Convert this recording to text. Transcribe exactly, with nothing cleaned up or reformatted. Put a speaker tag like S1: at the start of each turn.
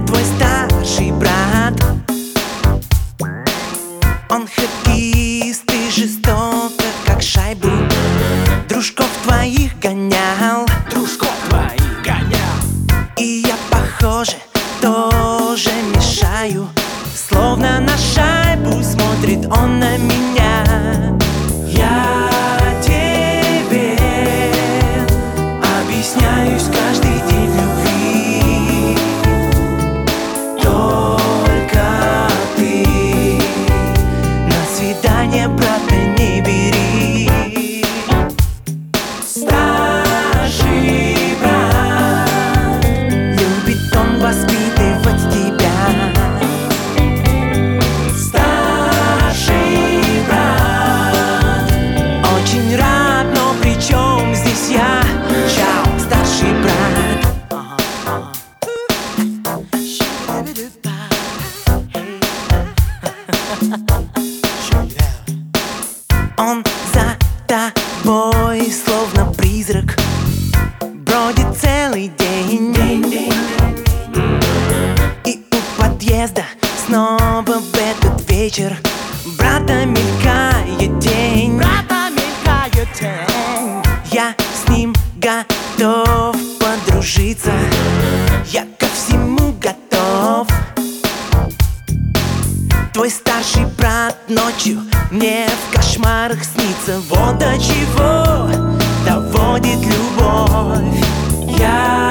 S1: твой старший брат. Он хоккеист и жестоко, как шайбу, дружков твоих гонял.
S2: Дружков твоих гонял.
S1: И я, похоже, тоже мешаю. Словно на шайбу смотрит он на меня. Я тебе объясняюсь каждый день в любви. Только ты на свидание, брата, не бери. Старший брат, любит он воспитывать тебя. Старший брат, очень рад, но при чем здесь я? Чао, старший брат. Он за тобой, словно призрак, бродит целый день. И у подъезда снова в этот вечер брата мелькает тень.
S2: Брата мелькает тень.
S1: Я с ним готов подружиться, я ко всему готов. Твой старший брат ночью мне в кошмарах снится. Вот до чего доводит любовь. Я